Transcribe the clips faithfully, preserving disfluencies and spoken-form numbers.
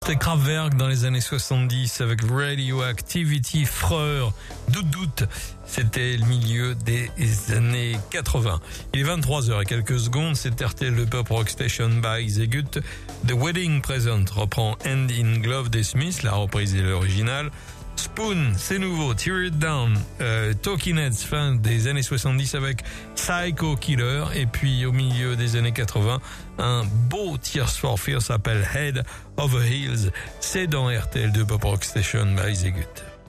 C'était Kraftwerk dans les années soixante-dix avec Radioactivity, Freur, Doute Doute. C'était le milieu des années quatre-vingts. Il est vingt-trois heures et quelques secondes. C'est R T L, le Pop Rock Station by Zegut. The Wedding Present reprend Hand in Glove des Smiths, la reprise et l'original. Spoon, c'est nouveau. Tear It Down, euh, Talking Heads, fin des années soixante-dix avec Psycho Killer. Et puis au milieu des années quatre-vingts, un beau Tears for Fears s'appelle Head Over Heels. C'est dans R T L deux Pop Rock Station by Zegut.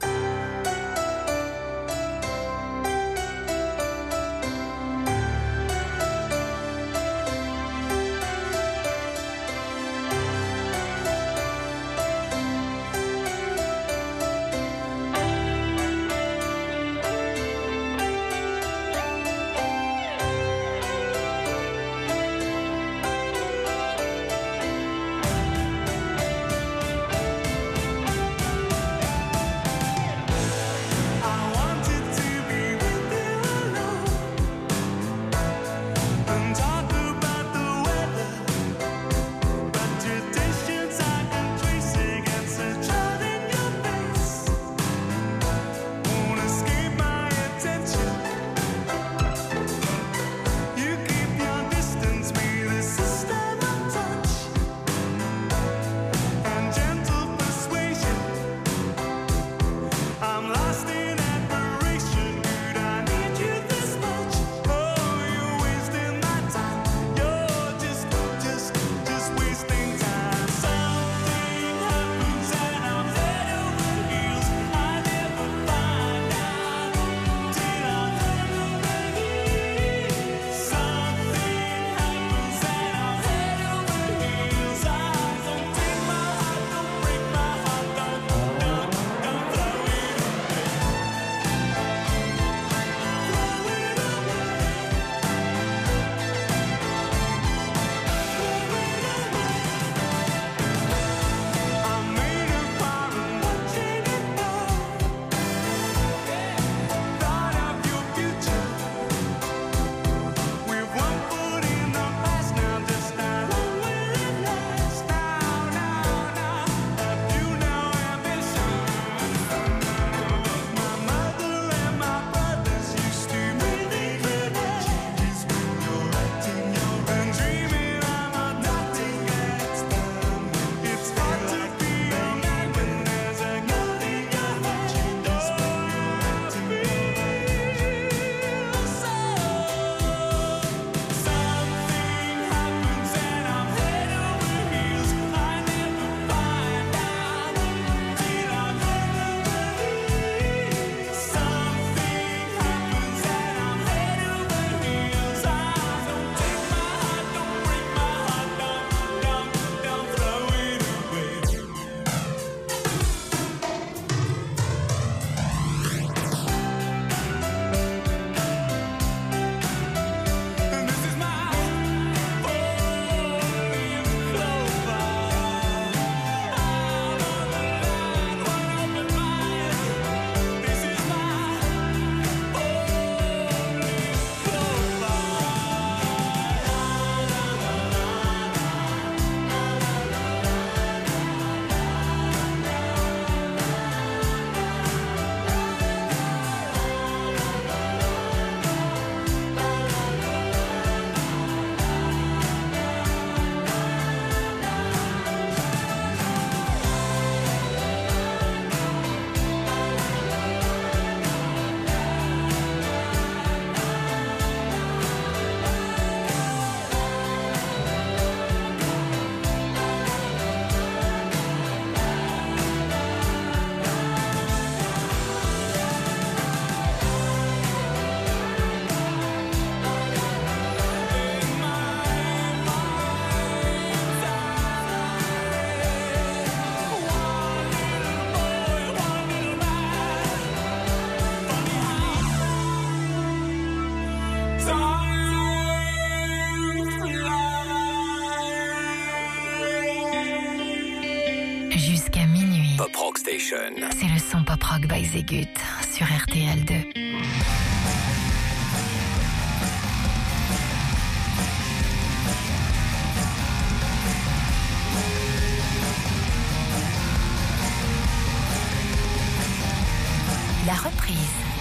Pop Rock Station. C'est le son Pop Rock by Zegut sur R T L deux. la reprise.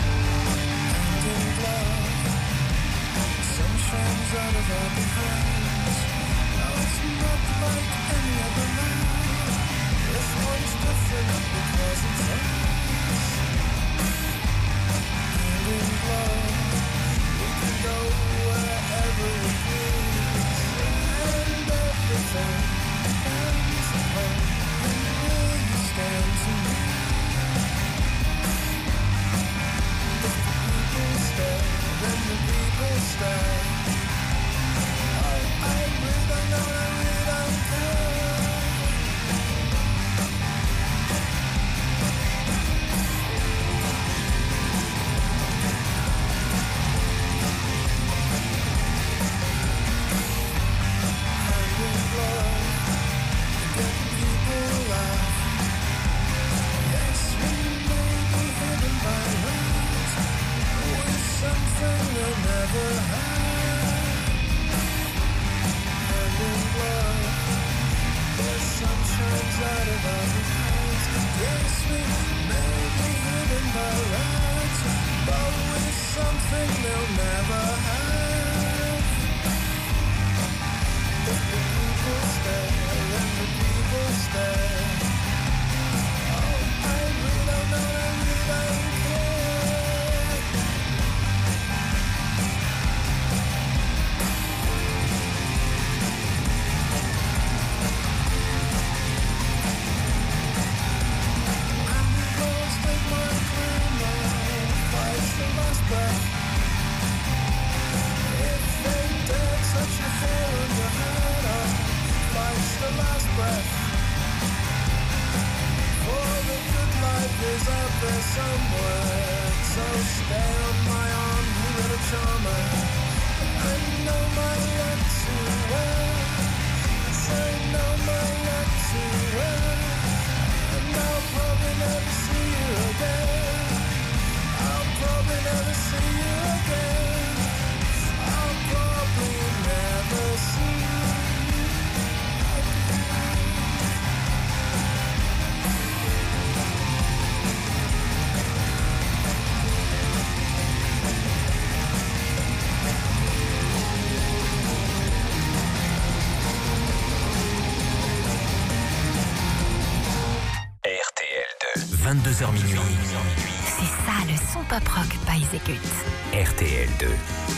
vingt-deux heures minuit. C'est ça le son pop rock by Zegut. R T L deux.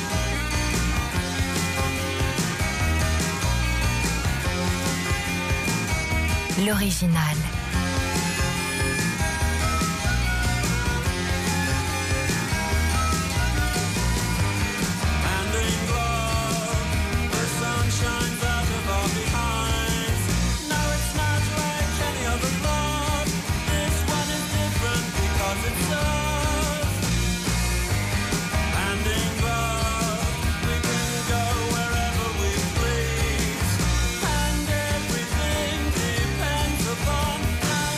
L'original. Depends upon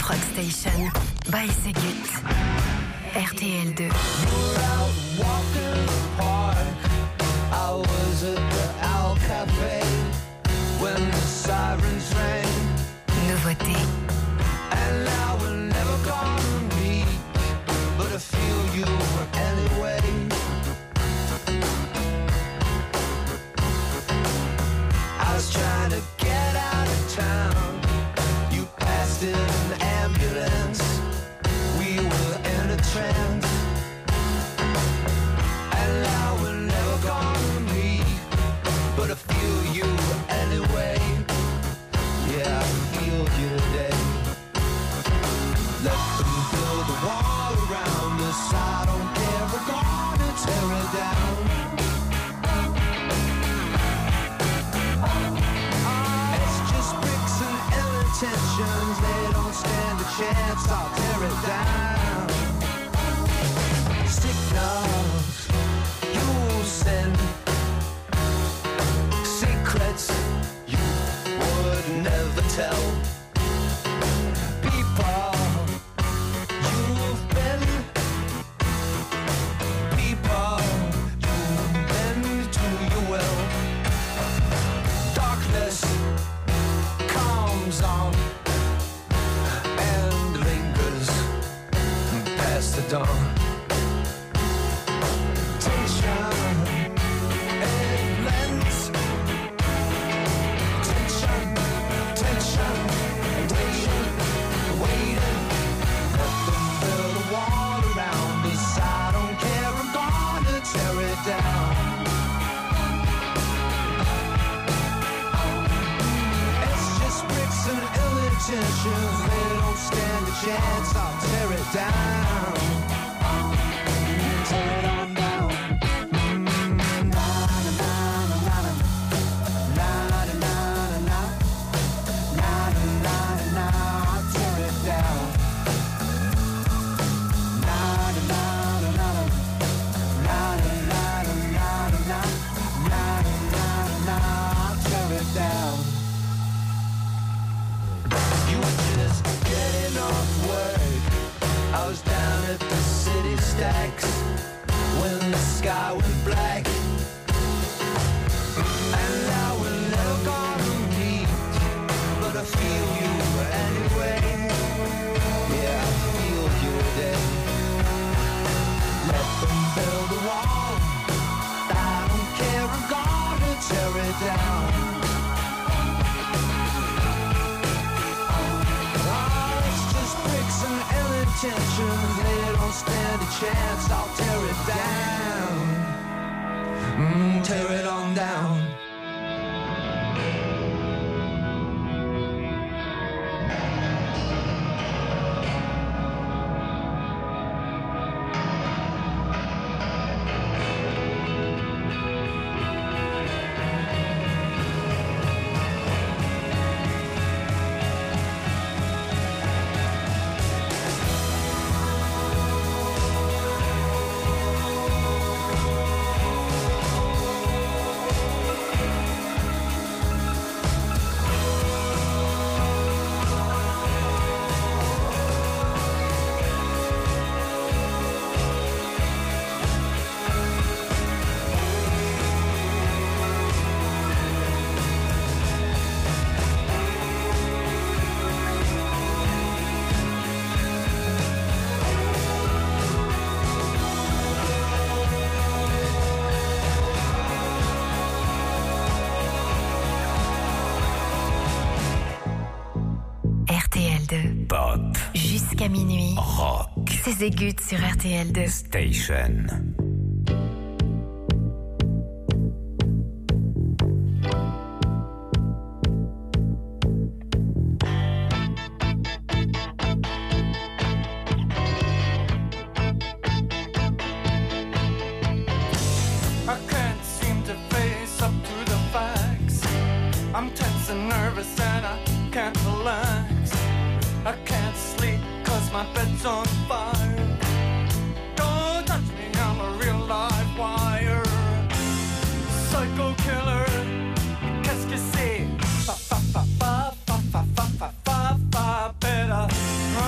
Prog Station by Segut. R T L deux. I was at the Al Cafe when the sirens rang. Nouveauté. And now we're never gonna meet, but I feel you anyway. I was trying to get out of town. You passed in an ambulance. We were in a trance. And now we're never gonna meet, but I feel you anyway. Yeah, I feel you today. Let them build a wall around us. I don't care, we're gonna tear it down. It's just bricks and ill intentions. They don't stand a chance, I'll tear it down. Signals you send, secrets you would never tell. People you've been, people you've been to your will. Darkness comes on and lingers past the dawn. Intentions, they don't stand a chance, I'll tear it down. Tear it on down. Mm, na na na na na na na na na na na na. I'll tear it down. Na na na na na na na na na na na. I'll tear it down. Getting off work, I was down at the city stacks when the sky went black. And now we're never gonna meet, but I feel you anyway. Yeah, I feel you today. Let them build a wall, I don't care, I'm gonna tear it down. Intentions, they don't stand a chance, I'll tear it down. Mm, tear it on down. Pop. Jusqu'à minuit. Rock. C'est Segut sur R T L deux. Station. I can't seem to face up to the facts. I'm tense and nervous and I can't relax. I can't sleep cause my bed's on fire. Don't touch me, I'm a real live wire. Psycho killer, qu'est-ce que c'est? Fa fa fa fa fa fa fa fa fa fa. Better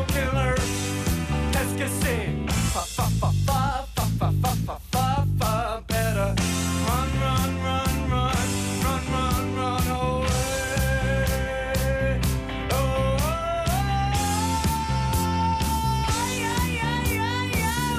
killer. Qu'est-ce que c'est? Fa fa fa fa fa fa fa fa fa fa. Better run, run, run, run, run, run, run away. Oh, yeah, yeah, yeah, yeah.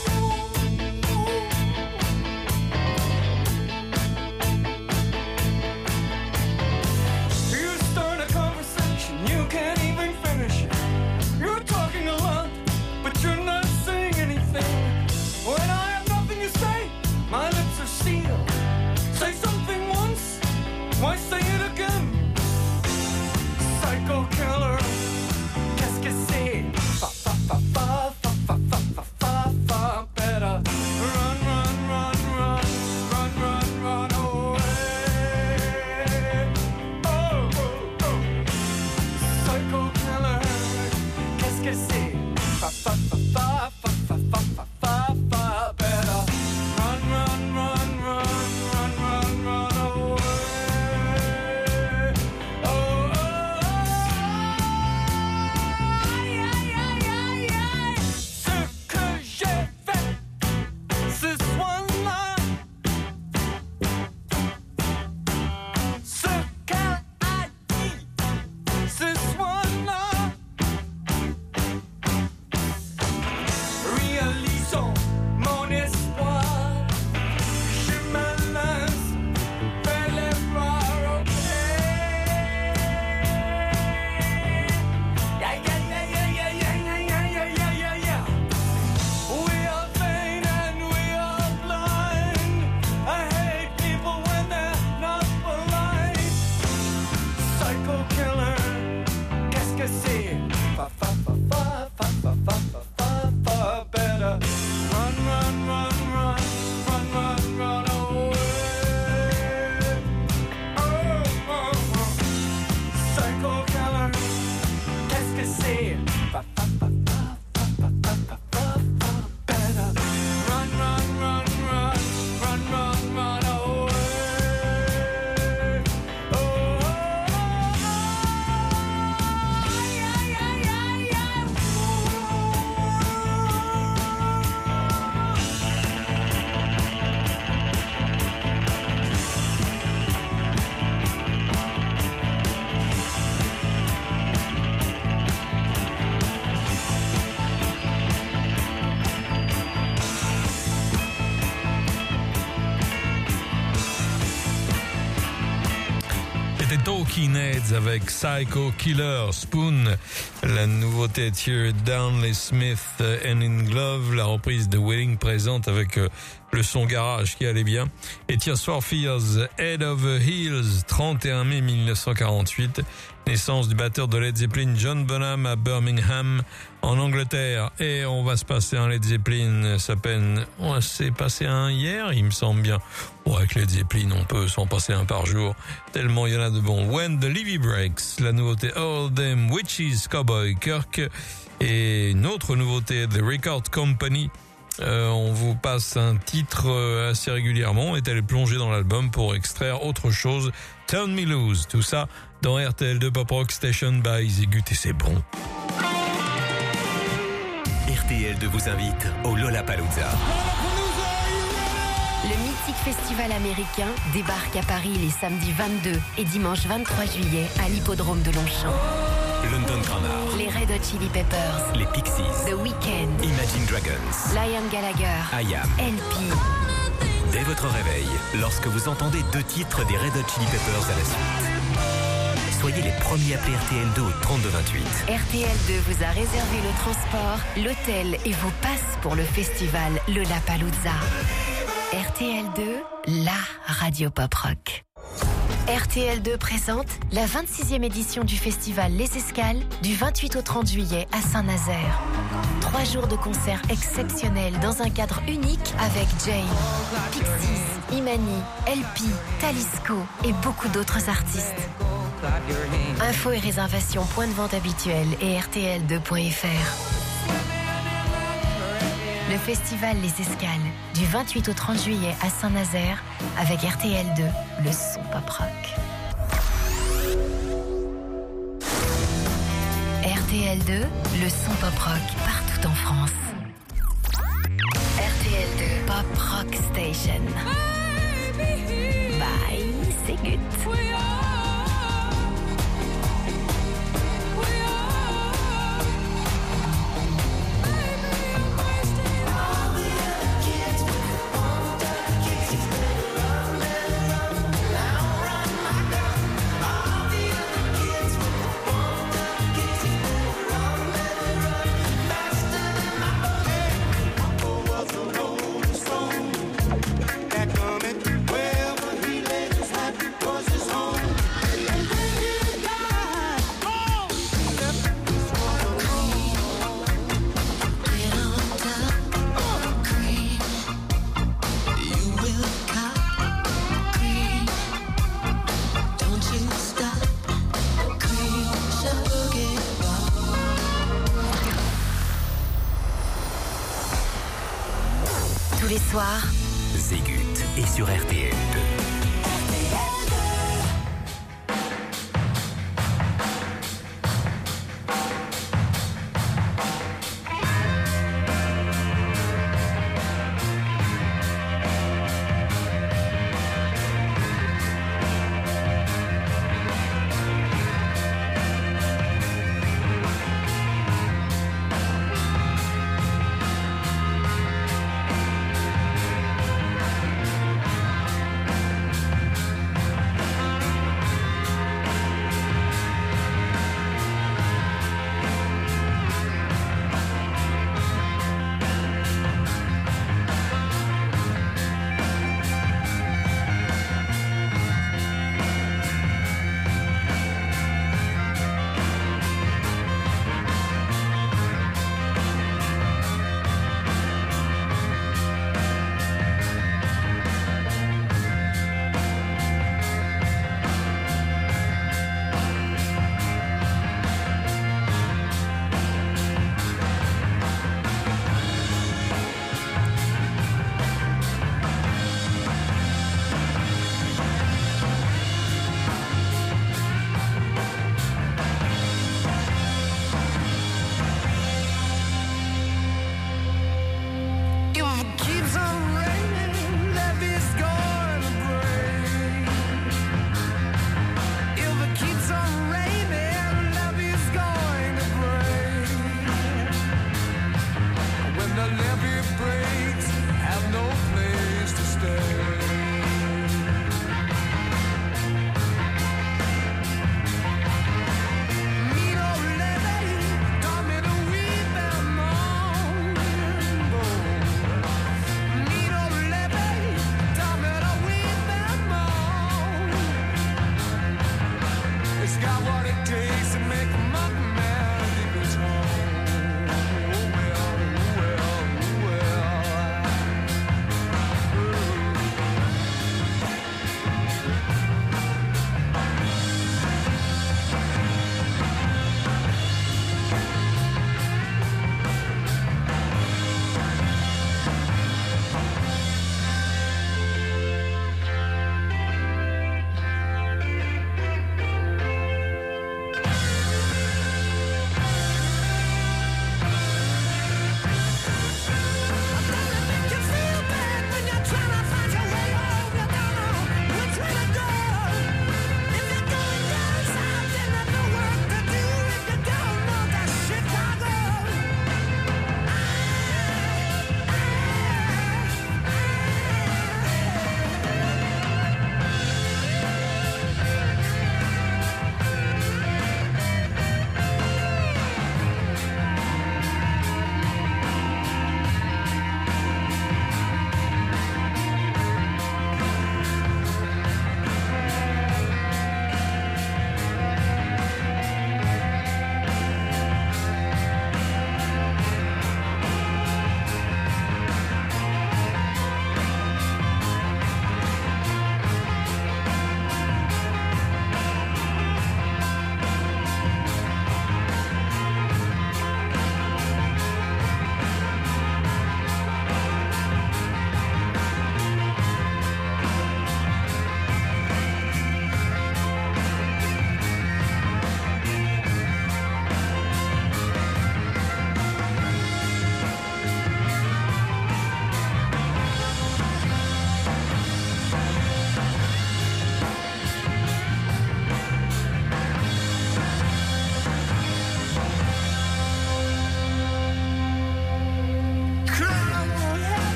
You start a conversation, you can't even finish it. You're talking a lot, but you're not saying anything. When I have nothing to say, my lips are sealed. Say something once, why say it again? Psycho killer, qu'est-ce que c'est? Fa fa fa fa fa fa fa fa fa fa. Better run, run, run, run, run, run, run away. Oh, oh, oh. Psycho killer, qu'est-ce que c'est? Fa fa fa fa fa fa fa fa fa fa. Better run, run, run, run, run, run, run away. Oh, oh, oh. Aïe, aïe, aïe, aïe, aïe. Ce que j'ai fait ce soir-là, ce qu'elle a dit ce soir-là. Réalisons mon espoir. Je me lance vers les bras, ok. Yeah, yeah, yeah, yeah, yeah, yeah, yeah, yeah, yeah, yeah, yeah. We are vain and we are blind. I hate people when they're not polite. Psycho killer, qu'est-ce que c'est? Fa fa fa fa fa fa fa fa fa fa. Better run, run, run, run, run, run, run away. Oh, oh, oh. Psycho killer, qu'est-ce que c'est? Fa fa fa fa fa fa fa fa fa. Better run, run, run, run, run, run, run away. Oh, oh, oh. Aïe, aïe, aïe, aïe, aïe. C'était Talking Heads avec Psycho Killer. Spoon, la nouveauté Tear Down, les Smith and in Glove, la reprise de Wedding présente avec euh, le son garage qui allait bien. Et Tears for Fears, Head Over Heels, trente et un mai mille neuf cent quarante-huit. Naissance du batteur de Led Zeppelin John Bonham à Birmingham en Angleterre. Et on va se passer un Led Zeppelin, ça peine, on s'est passé un hier, il me semble bien. Bon, avec Led Zeppelin, on peut s'en passer un par jour, tellement il y en a de bons. When the Levee Breaks, la nouveauté All Them Witches, Cowboy Kirk. Et une autre nouveauté, The Record Company. Euh, on vous passe un titre euh, assez régulièrement. On est allé plonger dans l'album pour extraire autre chose. Turn Me Loose, tout ça dans R T L deux Pop Rock Station by Zégut, et c'est bon. R T L deux vous invite au Lollapalooza. Le mythique festival américain débarque à Paris les samedis vingt-deux et dimanche vingt-trois juillet à l'hippodrome de Longchamp. London Grammar, Les Red Hot Chili Peppers, les Pixies, The Weeknd, Imagine Dragons, Liam Gallagher, I Am. L P. Dès votre réveil, lorsque vous entendez deux titres des Red Hot Chili Peppers à la suite, soyez les premiers à appeler R T L deux au trente-deux vingt-huit. R T L deux vous a réservé le transport, l'hôtel et vos passes pour le festival Lollapalooza. R T L deux, la radio pop rock. R T L deux présente la vingt-sixième édition du festival Les Escales du vingt-huit au trente juillet à Saint-Nazaire. Trois jours de concerts exceptionnels dans un cadre unique avec Jane, Pixies, Imani, L P, Talisco et beaucoup d'autres artistes. Infos et réservations point de vente habituel et R T L deux point F R. Le festival Les Escales du vingt-huit au trente juillet à Saint-Nazaire avec R T L deux, le son pop rock. R T L L deux, le son pop rock partout en France. R T L deux, Pop Rock Station. Bye, c'est good. Tous les soirs, Zégut est sur R T L deux.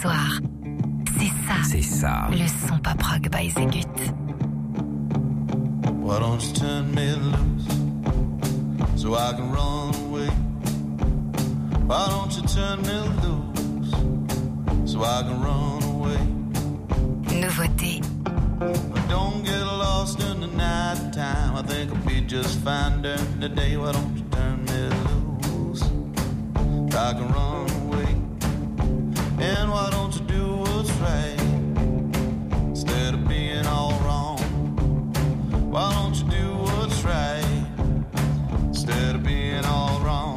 soir. C'est ça. C'est ça. Le son pop rock by Zegut. Why don't you turn me loose so I can run away? Why don't you turn me loose so I can run away? Nouveauté. Don't get lost in the night time. I think I'll be just fine during the day. Why don't you turn me loose so I can run away? And why don't you do what's right instead of being all wrong? Why don't you do what's right instead of being all wrong?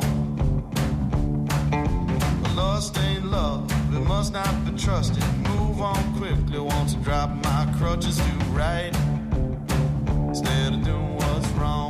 Well, lust ain't love, it must not be trusted. Move on quickly, want to drop my crutches, do right instead of doing what's wrong.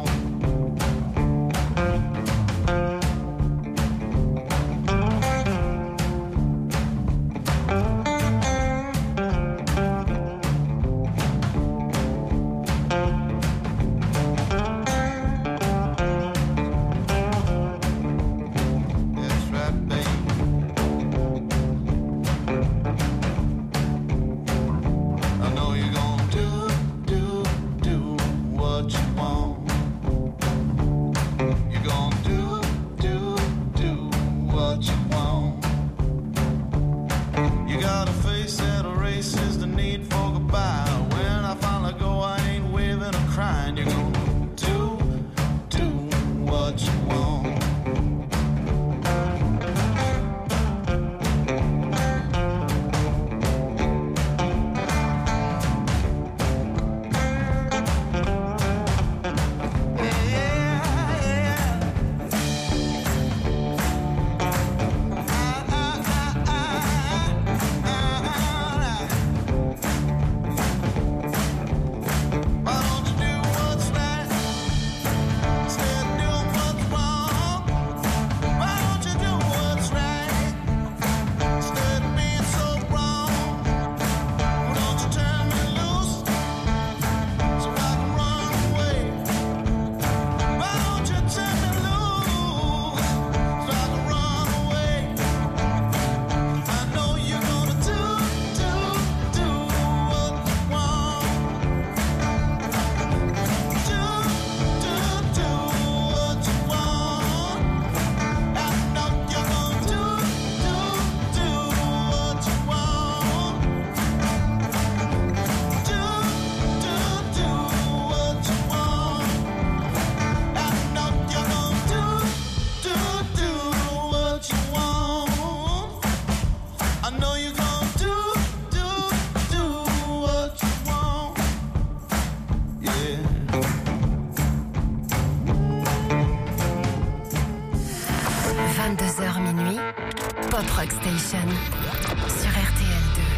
vingt-deux heures minuit, Pop Rock Station sur R T L deux.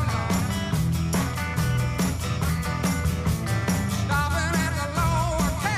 Stopping at the lower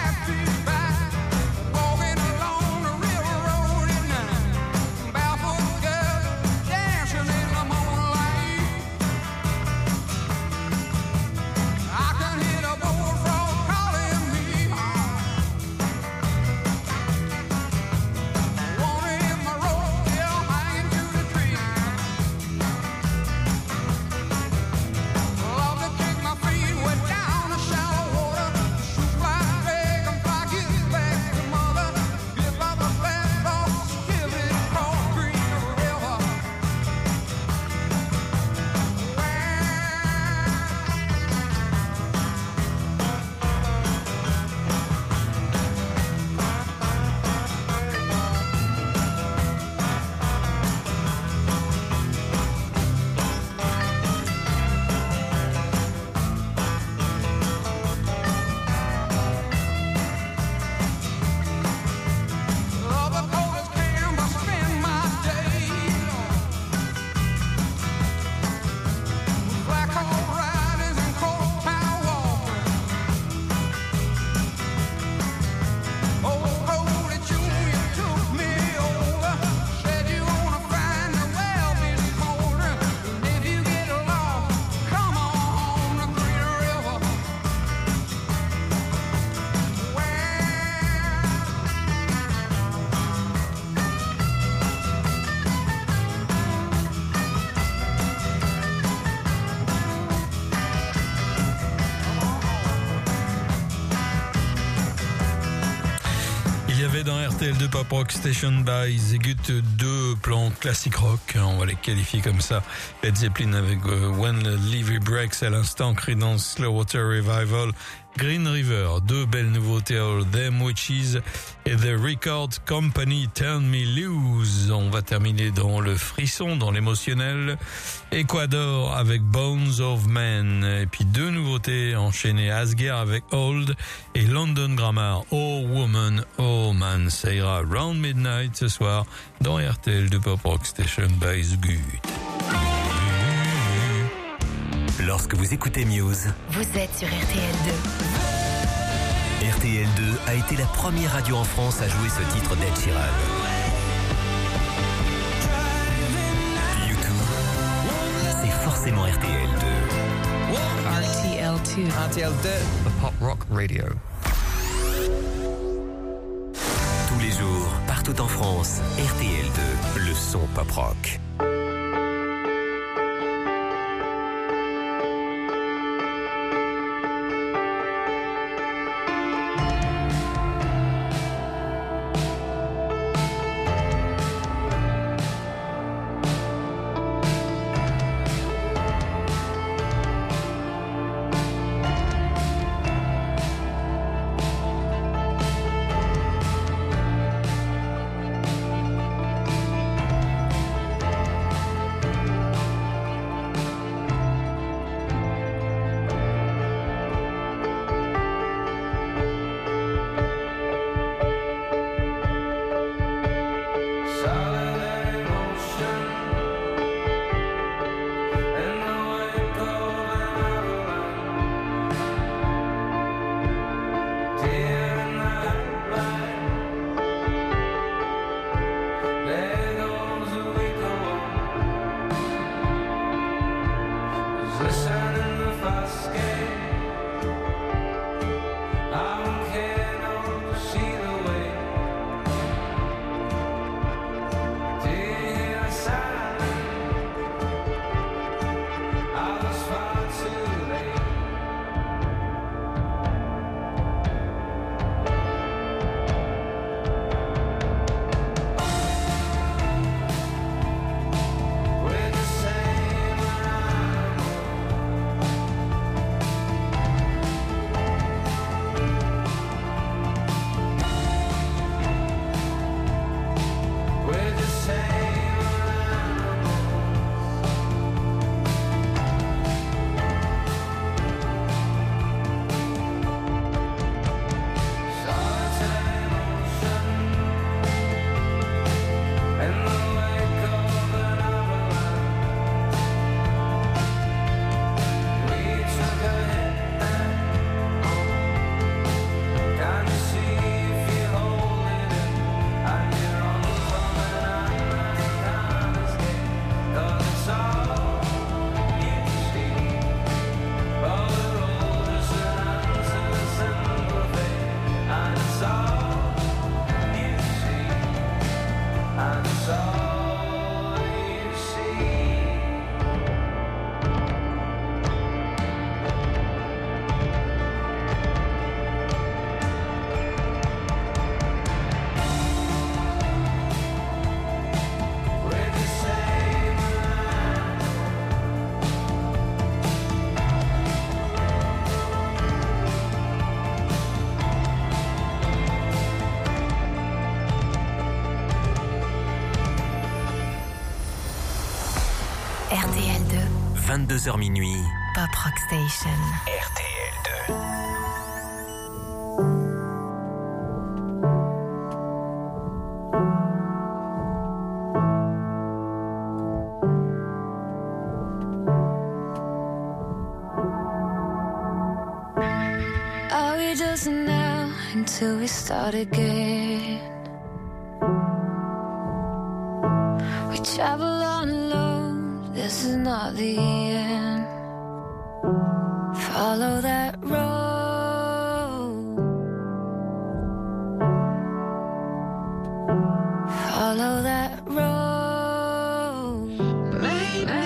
R T L deux Pop Rock Station by Zegut, deux plans classique rock, on va les qualifier comme ça. Led Zeppelin avec euh, When the Levee Breaks à l'instant, Creedence Clearwater Revival, Green River, deux belles nouveautés, All Them Witches et The Record Company, Turn Me Loose. On va terminer dans le frisson, dans l'émotionnel. Ecuador avec Bones of Men. Et puis deux nouveautés enchaînées, Asgard avec Old et London Grammar, Oh Woman, Oh Man. Ça ira Round Midnight ce soir dans R T L de Pop Rock Station by Zgut. Lorsque vous écoutez Muse, Vous êtes sur R T L deux. R T L deux a été la première radio en France à jouer ce titre d'Ed Sheeran. U deux, c'est forcément R T L deux. R T L deux. R T L deux, the Pop Rock Radio. Tous les jours, partout en France, R T L deux, le son pop rock. vingt-deux heures minuit. Pop Rock Station. R T L deux. Are we just now until we start again? We travel on alone, this is not the end. Follow that road, follow that road. Maybe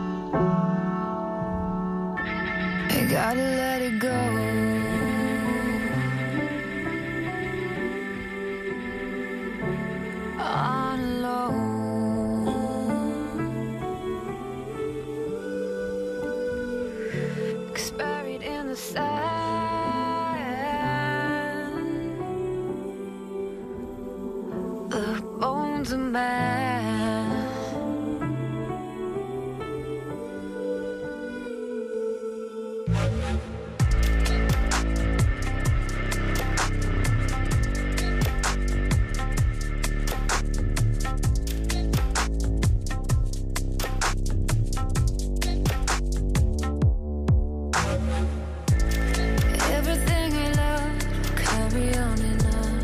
you gotta let it go. bones of man. Everything I love will carry on and on.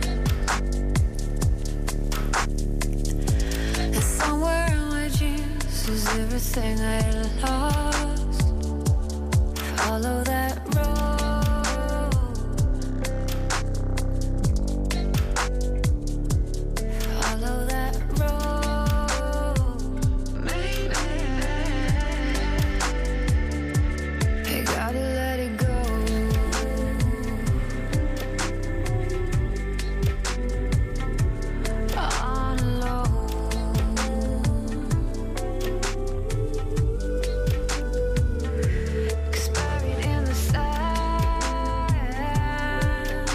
And somewhere in my dreams is everything I lost. Follow that road. Follow that road. Maybe you gotta let it go. On alone. 'Cause buried in the sand,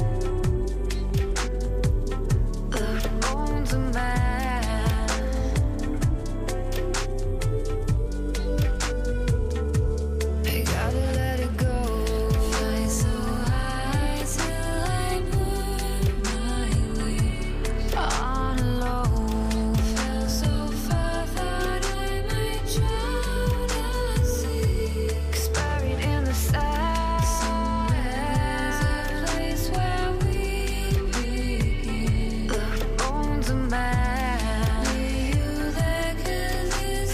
the bones of man. You gotta let it go. Fly so high till I burn my wings. On alone. Fell so far that I might drown at sea. 'Cause buried in the sand, somewhere's a place where we begin. The bones of man. Are you there? 'Cause it's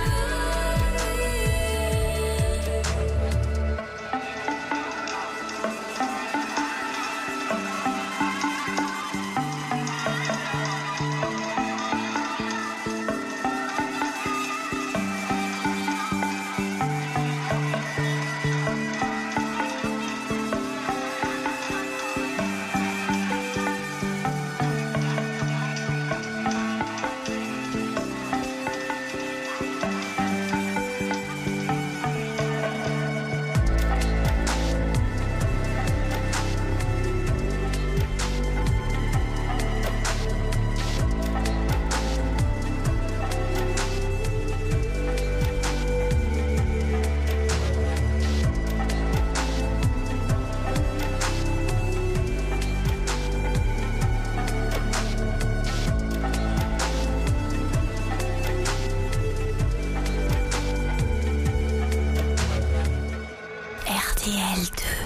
R T L deux.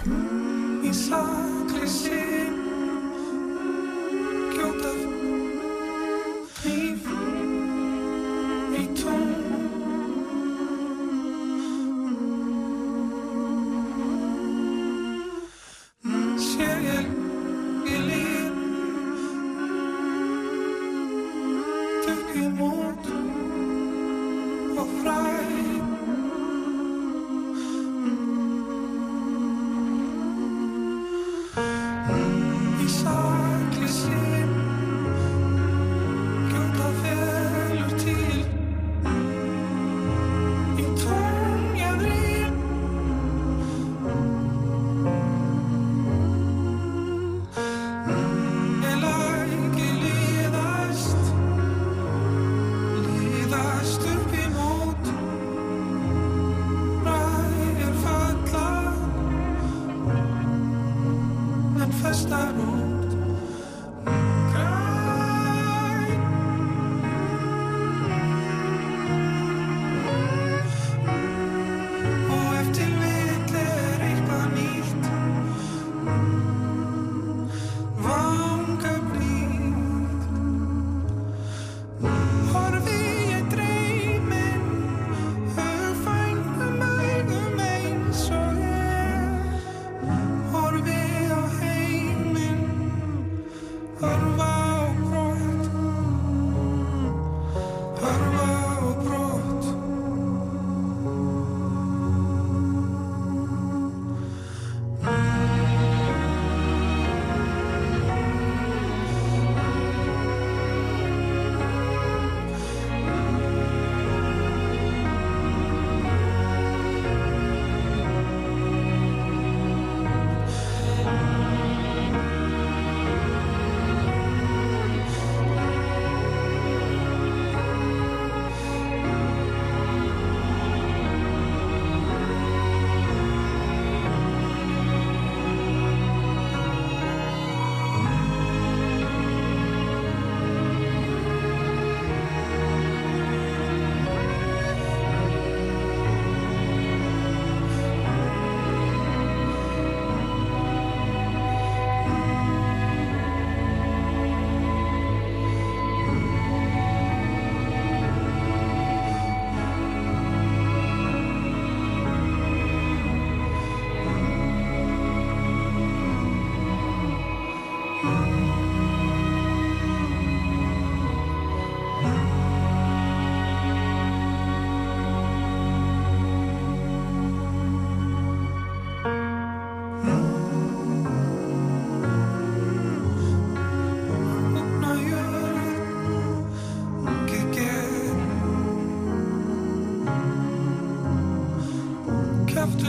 Liðast upp í mót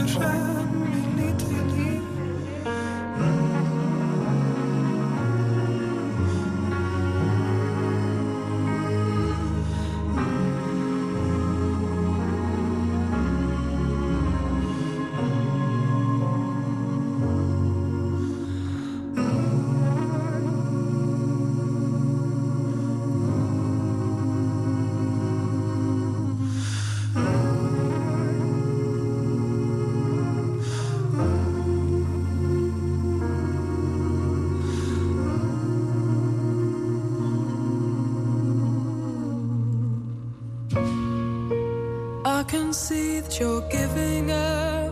can see that you're giving up.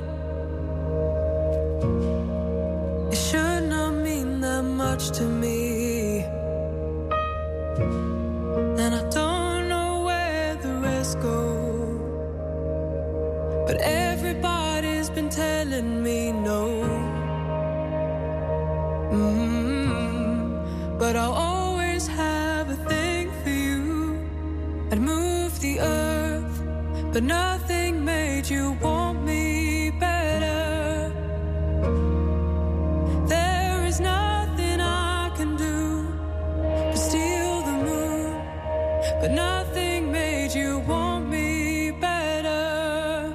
It should not mean that much to me, and I don't know where the rest go, but everybody's been telling me no. Mm-hmm. But I'll always have a thing for you. I'd move the earth, but nothing made you want me better. There is nothing I can do to steal the moon, but nothing made you want me better.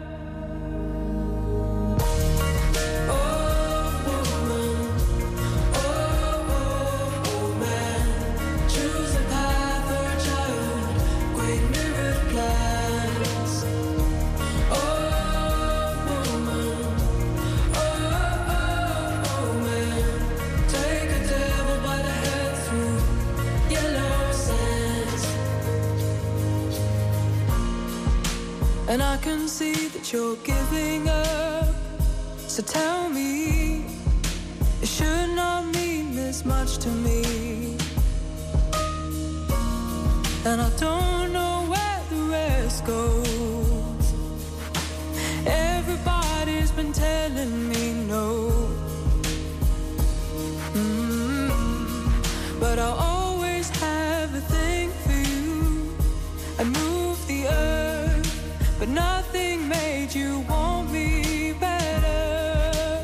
Oh, woman, oh, oh, woman, choose a path or a child, great mirrored plans. Oh, woman, oh, oh, oh, man, take a devil by the head through yellow sands. And I can see that you're giving up. So tell me, it should not mean this much to me. And I don't know where the rest goes. Everybody's been telling me no. Mm-hmm. But I'll always have a thing for you. I moved the earth, but nothing made you want me better.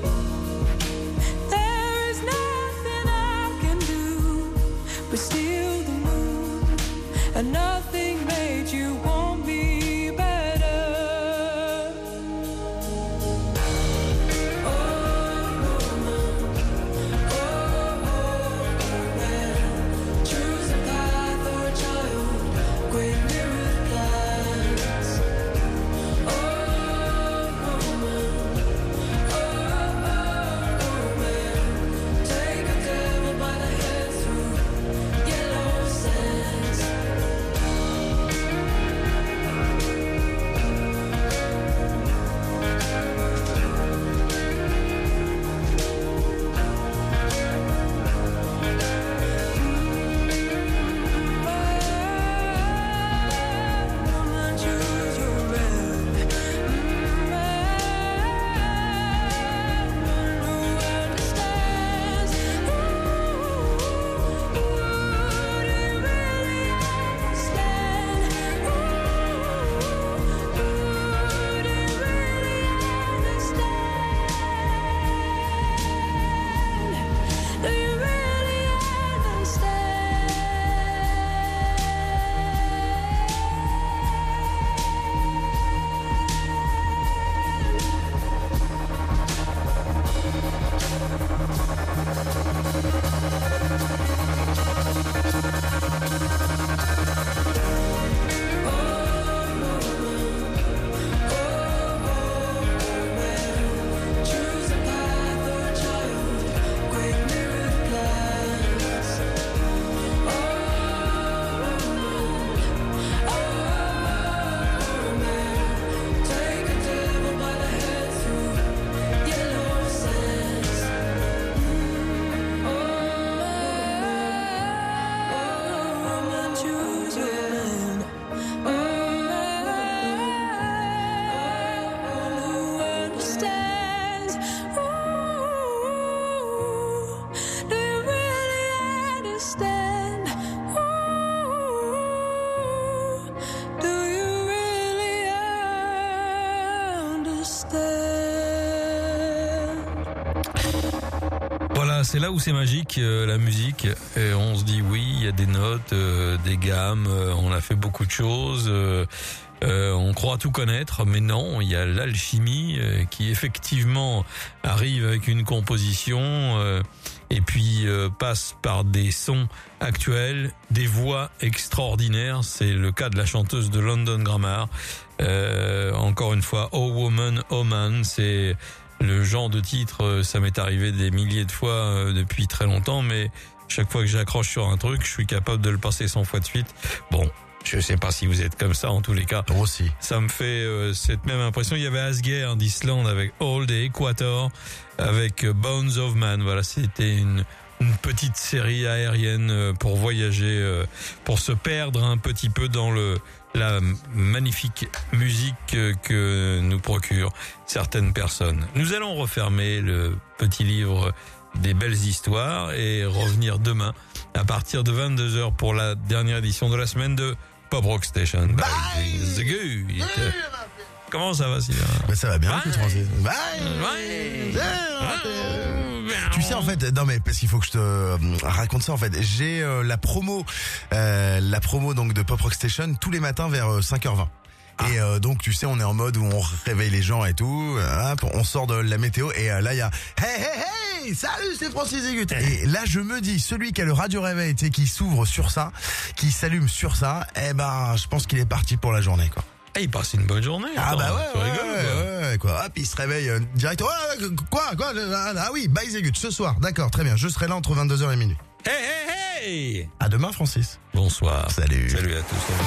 There is nothing I can do but steal the moon, and nothing made you want me better. Oh, woman, oh, oh, man, choose a path or a child, great mirrored plans. Oh, woman, oh, oh, oh, man, take a devil by the head through yellow sands. c'est là où c'est magique, euh, la musique. Et on se dit oui, il y a des notes, euh, des gammes, euh, on a fait beaucoup de choses. Euh, euh, on croit tout connaître, mais non, il y a l'alchimie euh, qui effectivement arrive avec une composition euh, et puis euh, passe par des sons actuels, des voix extraordinaires. C'est le cas de la chanteuse de London Grammar. Euh, encore une fois, Oh Woman, Oh Man, c'est le genre de titre, ça m'est arrivé des milliers de fois euh, depuis très longtemps, mais chaque fois que j'accroche sur un truc, je suis capable de le passer cent fois de suite. Bon, je sais pas si vous êtes comme ça en tous les cas. Moi aussi. Ça me fait euh, cette même impression. Il y avait Asger d'Islande avec Old et Equator, avec euh, Bones of Man. Voilà, c'était une, une petite série aérienne euh, pour voyager, euh, pour se perdre un petit peu dans le la magnifique musique que nous procurent certaines personnes. Nous allons refermer le petit livre des belles histoires et revenir demain à partir de vingt-deux heures pour la dernière édition de la semaine de Pop Rock Station. Bye. Bye. The Good. Comment ça va, Sylvain? Bah, ça va bien, Bye. écoute, Francis. Bye. Bye. Bye. Tu sais en fait, non mais parce qu'il faut que je te euh, raconte ça en fait. J'ai euh, la promo, euh, la promo donc de Pop Rock Station tous les matins vers euh, cinq heures vingt. Ah. Et euh, donc tu sais, on est en mode où on réveille les gens et tout. Hop, on sort de la météo et euh, là il y a hey hey hey, salut, c'est Francis Zégut. Et là je me dis, celui qui a le radio réveil, tu sais, qui s'ouvre sur ça, qui s'allume sur ça, eh ben je pense qu'il est parti pour la journée quoi. Et il passe une bonne journée. Ah attends, bah ouais, tu ouais, rigoles, ouais, quoi. ouais, ouais, quoi. Hop, il se réveille euh, direct. Ouais, quoi, quoi, ah oui, bye Zégut, ce soir. D'accord, très bien. Je serai là entre vingt-deux heures et minuit. Hey, hey, hey! À demain, Francis. Bonsoir. Salut. Salut à tous.